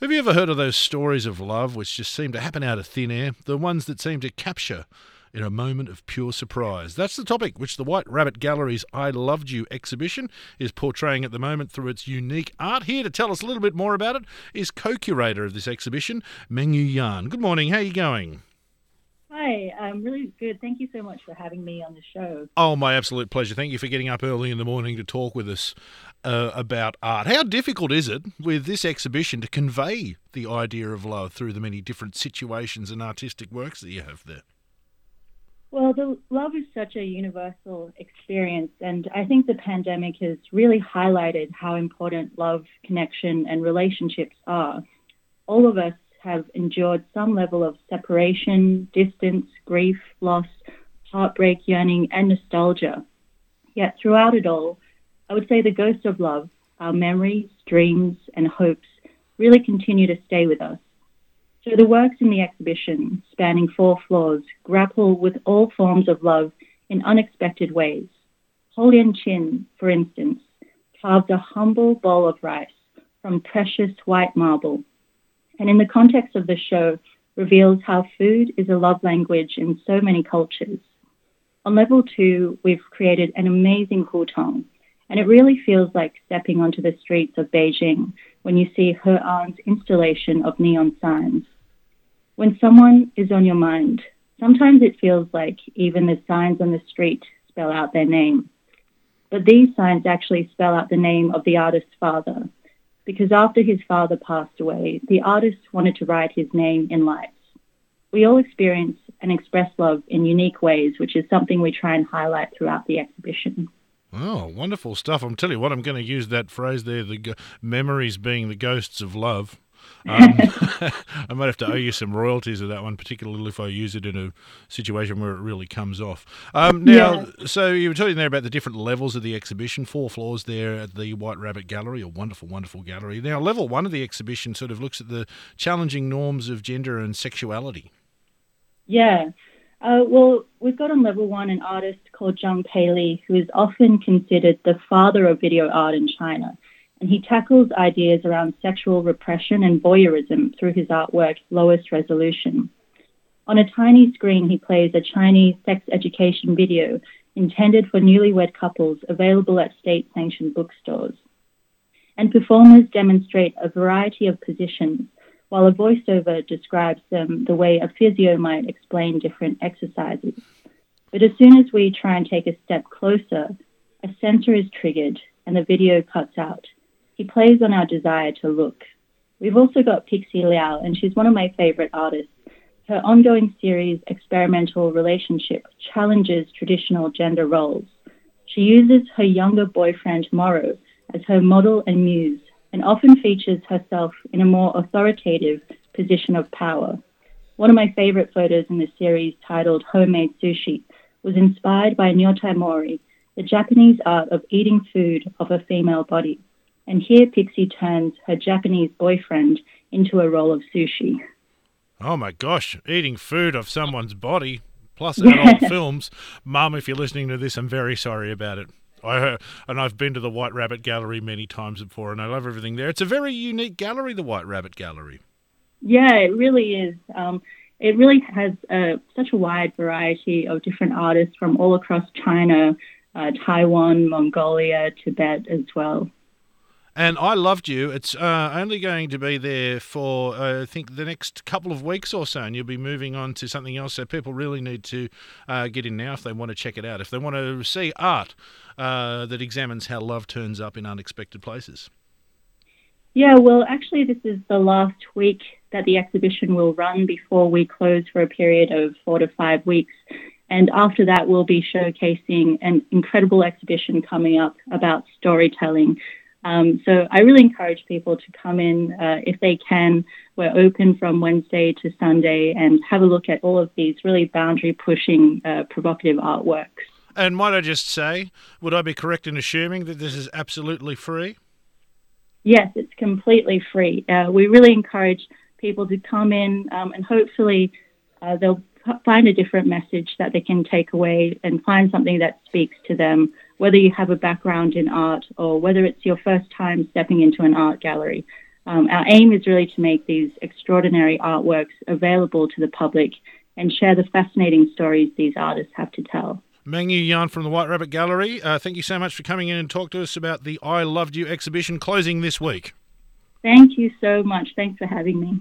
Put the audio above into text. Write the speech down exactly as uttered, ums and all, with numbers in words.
Have you ever heard of those stories of love which just seem to happen out of thin air? The ones that seem to capture in a moment of pure surprise. That's the topic which the White Rabbit Gallery's I Loved You exhibition is portraying at the moment through its unique art. Here to tell us a little bit more about it is co-curator of this exhibition, Mengyu Yan. Good morning, how are you going? Hi, I'm really good. Thank you so much for having me on the show. Oh, my absolute pleasure. Thank you for getting up early in the morning to talk with us uh, about art. How difficult is it with this exhibition to convey the idea of love through the many different situations and artistic works that you have there? Well, the love is such a universal experience, and I think the pandemic has really highlighted how important love, connection, and relationships are. All of us have endured some level of separation, distance, grief, loss, heartbreak, yearning, and nostalgia. Yet throughout it all, I would say the ghost of love, our memories, dreams, and hopes really continue to stay with us. So the works in the exhibition, spanning four floors, grapple with all forms of love in unexpected ways. Holian Chin, for instance, carved a humble bowl of rice from precious white marble, and in the context of the show, reveals how food is a love language in so many cultures. On level two, we've created an amazing hutong, and it really feels like stepping onto the streets of Beijing when you see He An's installation of neon signs. When someone is on your mind, sometimes it feels like even the signs on the street spell out their name. But these signs actually spell out the name of the artist's father, because after his father passed away, the artist wanted to write his name in lights. We all experience and express love in unique ways, which is something we try and highlight throughout the exhibition. Oh, wonderful stuff. I'm telling you what, I'm going to use that phrase there, the go- memories being the ghosts of love. Um, I might have to owe you some royalties of that one, particularly if I use it in a situation where it really comes off. Um, now, Yeah. so you were talking there about the different levels of the exhibition, four floors there at the White Rabbit Gallery, a wonderful, wonderful gallery. Now, level one of the exhibition sort of looks at the challenging norms of gender and sexuality. Yeah. Uh, well, we've got on level one an artist called Zhang Peili, who is often considered the father of video art in China. And he tackles ideas around sexual repression and voyeurism through his artwork, Lowest Resolution. On a tiny screen, he plays a Chinese sex education video intended for newlywed couples available at state-sanctioned bookstores. And performers demonstrate a variety of positions, while a voiceover describes them the way a physio might explain different exercises. But as soon as we try and take a step closer, a sensor is triggered and the video cuts out. He plays on our desire to look. We've also got Pixie Liao, and she's one of my favorite artists. Her ongoing series, Experimental Relationship, challenges traditional gender roles. She uses her younger boyfriend, Moro, as her model and muse, and often features herself in a more authoritative position of power. One of my favorite photos in the series, titled Homemade Sushi, was inspired by Nyotai Mori, the Japanese art of eating food of a female body. And here Pixie turns her Japanese boyfriend into a roll of sushi. Oh my gosh, eating food of someone's body, plus Yeah. adult films. Mum, if you're listening to this, I'm very sorry about it. I heard, and I've been to the White Rabbit Gallery many times before, and I love everything there. It's a very unique gallery, the White Rabbit Gallery. Yeah, it really is. Um, it really has uh, such a wide variety of different artists from all across China, uh, Taiwan, Mongolia, Tibet as well. And I Loved You. It's uh, only going to be there for, uh, I think, the next couple of weeks or so, and you'll be moving on to something else. So people really need to uh, get in now if they want to check it out, if they want to see art uh, that examines how love turns up in unexpected places. Yeah, well, actually, this is the last week that the exhibition will run before we close for a period of four to five weeks. And after that, we'll be showcasing an incredible exhibition coming up about storytelling. Um, so I really encourage people to come in uh, if they can. We're open from Wednesday to Sunday and have a look at all of these really boundary-pushing, uh, provocative artworks. And might I just say, would I be correct in assuming that this is absolutely free? Yes, it's completely free. Uh, we really encourage people to come in um, and hopefully uh, they'll find a different message that they can take away and find something that speaks to them, whether you have a background in art or whether it's your first time stepping into an art gallery. Um, our aim is really to make these extraordinary artworks available to the public and share the fascinating stories these artists have to tell. Mangyu Yan from the White Rabbit Gallery, uh, thank you so much for coming in and talk to us about the I Loved You exhibition closing this week. Thank you so much. Thanks for having me.